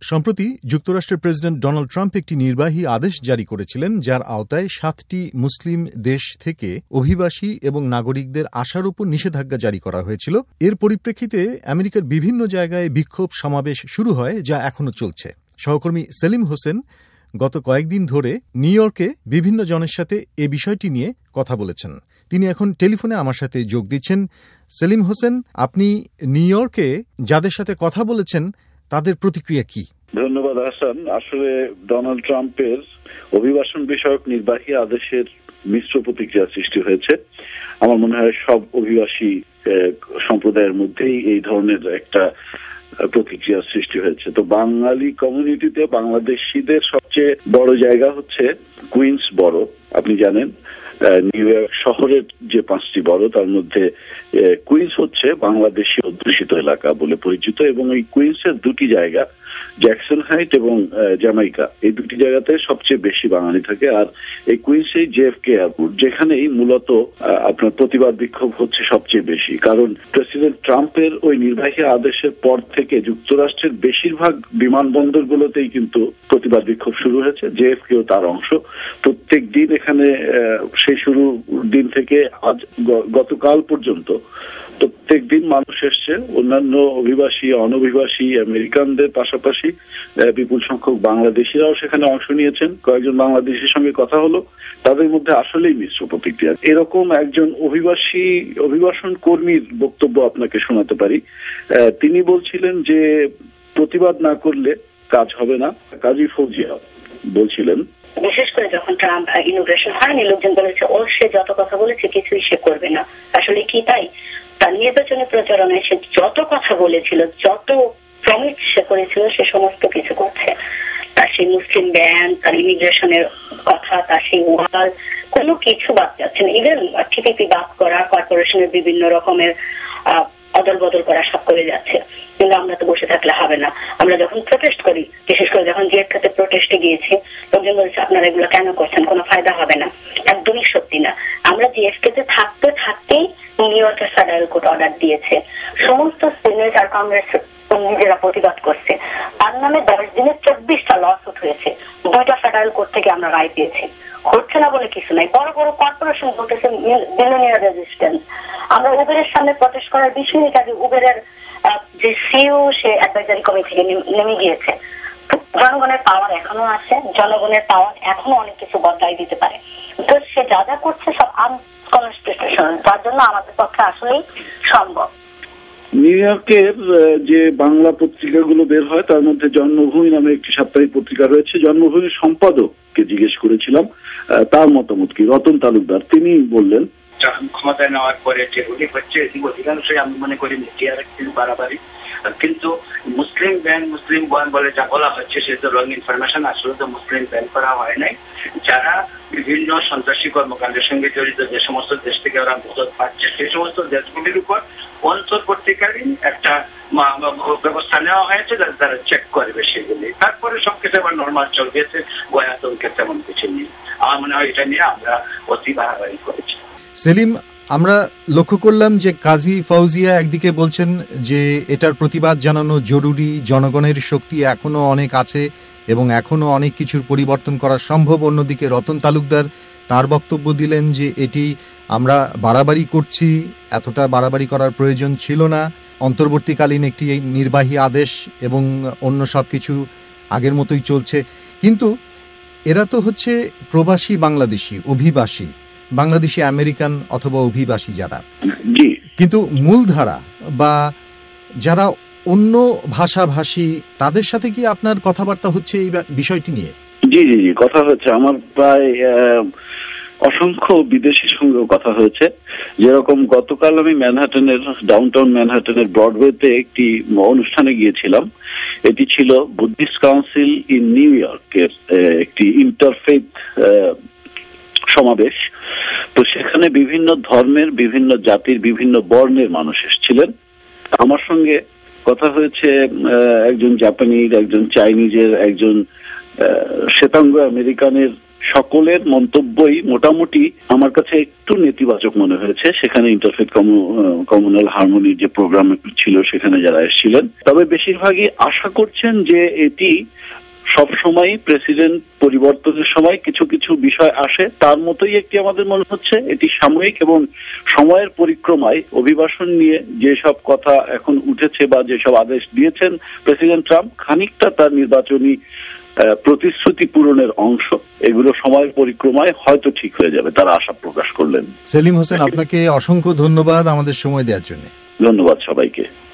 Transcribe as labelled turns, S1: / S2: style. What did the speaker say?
S1: সম্প্রতি যুক্তরাষ্ট্রের president Donald Trump একটি নির্বাহী আদেশ জারি করেছিলেন, যার আওতায় 7টি মুসলিম দেশ থেকে অভিবাসী এবং নাগরিকদের আসার উপর নিষেধাজ্ঞা জারি করা হয়েছিল। এর পরিপ্রেক্ষিতে আমেরিকার বিভিন্ন জায়গায় বিক্ষোভ সমাবেশ শুরু হয়, যা এখনো চলছে। সহকর্মী সেলিম হোসেন গত কয়েকদিন ধরে নিউ ইয়র্কে বিভিন্ন জনের সাথে এ বিষয়টি নিয়ে কথা বলেছেন। তিনি এখন টেলিফোনে আমার সাথে যোগ দিচ্ছেন। সেলিম হোসেন, আপনি নিউ ইয়র্কে যাদের সাথে কথা বলেছেন তাদের প্রতিক্রিয়া কি?
S2: ধন্যবাদ হাসান। আসলে ডোনাল্ড ট্রাম্পের অভিবাসন বিষয়ক নির্বাহী আদেশের মিশ্র প্রতিক্রিয়া সৃষ্টি হয়েছে। আমার মনে হয় সব অভিবাসী সম্প্রদায়ের মধ্যেই এই ধরনের একটা প্রতিক্রিয়া সৃষ্টি হয়েছে। তো বাঙালি কমিউনিটিতে বাংলাদেশিদের সবচেয়ে বড় জায়গা হচ্ছে কুইন্স বরো। আপনি জানেন নিউ ইয়র্ক শহরের যে 5টি বরো তার মধ্যে কুইন্স হচ্ছে বাংলাদেশি অধ্যুষিত এলাকা বলে পরিচিত, এবং এই কুইন্সের 2টি জায়গা জ্যাকসন হাইট এবং জ্যামাইকা, এই 2টি জায়গাতে সবচেয়ে বেশি বাঙালি থাকে। আর এই কুইন্সেই জেএফকে এয়ারপোর্ট, যেখানেই মূলত আপনার প্রতিবাদ বিক্ষোভ হচ্ছে সবচেয়ে বেশি। কারণ প্রেসিডেন্ট ট্রাম্পের ওই নির্বাহী আদেশের পর থেকে যুক্তরাষ্ট্রের বেশিরভাগ বিমানবন্দরগুলোতেই কিন্তু প্রতিবাদ বিক্ষোভ শুরু হয়েছে। জেএফকেও তার অংশ। প্রত্যেক দিন এখানে সেই শুরু দিন থেকে আজ গতকাল পর্যন্ত প্রত্যেক দিন মানুষ এসছে। অন্যান্য অভিবাসী, অনভিবাসী, আমেরিকানদের পাশাপাশি বিপুল সংখ্যক বাংলাদেশিরাও সেখানে অংশ নিয়েছেন। কয়েকজন বাংলাদেশির সঙ্গে কথা হলো, তাদের মধ্যে আসলেই মিশ্র প্রতিক্রিয়া। এরকম একজন অভিবাসন কর্মীর বক্তব্য আপনাকে শোনাতে পারি। তিনি বলছিলেন যে প্রতিবাদ না করলে কাজ হবে না। কাজী ফৌজিয়া বলছিলেন,
S3: বিশেষ করে যখন ট্রাম্প ইনোগ্রেশন হয়নি, লোকজন বলেছে সে যত কথা বলেছে কিছুই সে করবে না। আসলে কি তাই? তার নির্বাচনী প্রচারণায় সে যত কথা বলেছিল, যত প্রমিস সে করেছিল, সে সমস্ত কিছু করছে। তার সেই মুসলিম ব্যান, তার ইমিগ্রেশনের কথা, তার সেই ওয়াল, কোনো কিছু বাদ যাচ্ছে না। ইভেন টিপিপি বাদ করা, কর্পোরেশনের বিভিন্ন রকমের অদল বদল করা, সব করে যাচ্ছে। কিন্তু আমরা তো বসে থাকলে হবে না। আমরা যখন প্রোটেস্ট করি, বিশেষ করে যখন জিএফকে প্রোটেস্টে গিয়েছি, লোকজন বলছে আপনারা এগুলো কেন করছেন, কোনো ফায়দা হবে না। একদমই সত্যি না। আমরা জিএফকে থাকতেই নিউ ইয়র্কের ফেডারেল কোর্ট অর্ডার দিয়েছে। সমস্ত সিনেট আর কংগ্রেস নিজেরা প্রতিবাদ করছে। তার নামে 10 দিনে 24টা লসুট হয়েছে। 2টা ফেডারেল কোর্ট থেকে আমরা রায় পেয়েছি। হচ্ছে না বলে কিছু নাই। বড় বড় কর্পোরেশন বলতেছে বিলিয়নিয়ার রেজিস্ট্যান্স। আমরা উবেরের সামনে প্রটেস্ট করার 20 মিনিট আগে উবেরের যে সিইও সে অ্যাডভাইজারি কমিটি থেকে নেমে গিয়েছে। জনগণের পাওয়ার এখনো আছে, জনগণের পাওয়ার এখনো অনেক কিছু বদলাই দিতে পারে। তো সে যা যা করছে সব আনকনস্টিটিউশনাল, যার জন্য আমাদের পক্ষে আসলেই সম্ভব।
S2: নিউ ইয়র্কের যে বাংলা পত্রিকাগুলো বের হয় তার মধ্যে জন্মভূমি নামে একটি সাপ্তাহিক পত্রিকা রয়েছে। জন্মভূমির সম্পাদককে জিজ্ঞেস করেছিলাম তার মতামত কি। রতন তালুকদার, তিনি বললেন,
S4: ক্ষমতায় নেওয়ার পরে যে হচ্ছে অধিকাংশই আমি মনে করি মিডিয়ার বাড়াবাড়ি, কিন্তু মুসলিম ব্যান বলে যা বলা হচ্ছে সে তো রং ইনফরমেশন। আসলে তো মুসলিম ব্যান করা হয় নাই। যারা বিভিন্ন সন্ত্রাসী কর্মকাণ্ডের সঙ্গে জড়িত যে সমস্ত দেশ থেকে ওরা মদত পাচ্ছে, সেই সমস্ত দেশগুলির উপর অন্তর্বর্তীকালীন একটা ব্যবস্থা নেওয়া হয়েছে যাতে তারা চেক করবে সেগুলি। তারপরে সবকিছু আবার নর্মাল চলছে। গয়াতঙ্কে তেমন কিছু নেই। আমার মনে হয় এটা নিয়ে আমরা অতি বাড়াবাড়ি করেছি।
S1: সেলিম, আমরা লক্ষ্য করলাম যে কাজী ফৌজিয়া একদিকে বলছেন যে এটার প্রতিবাদ জানানো জরুরি, জনগণের শক্তি এখনো অনেক আছে এবং এখনো অনেক কিছুর পরিবর্তন করা সম্ভব। অন্যদিকে রতন তালুকদার তার বক্তব্য দিলেন যে এটি আমরা বাড়াবাড়ি করছি, এতটা বাড়াবাড়ি করার প্রয়োজন ছিল না। অন্তর্বর্তীকালীন একটি নির্বাহী আদেশ এবং অন্য সব কিছু আগের মতোই চলছে। কিন্তু এরা তো হচ্ছে প্রবাসী বাংলাদেশি, অভিবাসী বাংলাদেশি আমেরিকান অথবা অভিবাসী যারা, কিন্তু মূলধারা বা যারা অন্য ভাষাভাষী, তাদের সাথে কি আপনার কথাবার্তা হচ্ছে এই বিষয়টি নিয়ে?
S2: জি, কথা হচ্ছে। আমার প্রায় অসংখ্য বিদেশির সঙ্গেও কথা হয়েছে। যেরকম গতকাল আমি ডাউনটাউন ম্যানহাটনের ব্রডওয়েতে একটি অনুষ্ঠানে গিয়েছিলাম। এটি ছিল বুদ্ধিস্ট কাউন্সিল ইন নিউ ইয়র্কের একটি ইন্টারফেথ সমাবেশ। তো সেখানে বিভিন্ন ধর্মের, বিভিন্ন জাতির, বিভিন্ন বর্ণের মানুষ এসেছিলেন। আমার সঙ্গে কথা হয়েছে একজন জাপানিজ, একজন চাইনিজের, একজন শ্বেতাঙ্গ আমেরিকানের সকলের মন্তব্যই মোটামুটি আমার কাছে একটু নেতিবাচক মনে হয়েছে। সেখানে ইন্টারফেথ কমিউনাল হারমোনির যে প্রোগ্রাম ছিল সেখানে যারা এসেছিলেন, তবে বেশিরভাগই আশা করছেন যে এটি সবসময় প্রেসিডেন্ট পরিবর্তনের সময় কিছু কিছু বিষয় আসে, তার মতোই একটি আমাদের মনে হচ্ছে এটি সাময়িক এবং সময়ের পরিক্রমায় অভিবাসন নিয়ে যেসব কথা এখন উঠেছে বা যেসব আদেশ দিয়েছেন প্রেসিডেন্ট ট্রাম্প খানিকটা তার নির্বাচনী প্রতিশ্রুতি পূরণের অংশ। এগুলো সময়ের পরিক্রমায় হয়তো ঠিক হয়ে যাবে, তারা আশা প্রকাশ করলেন।
S1: সেলিম হোসেন, আপনাকে অসংখ্য ধন্যবাদ আমাদের সময় দেওয়ার জন্য।
S2: ধন্যবাদ সবাইকে।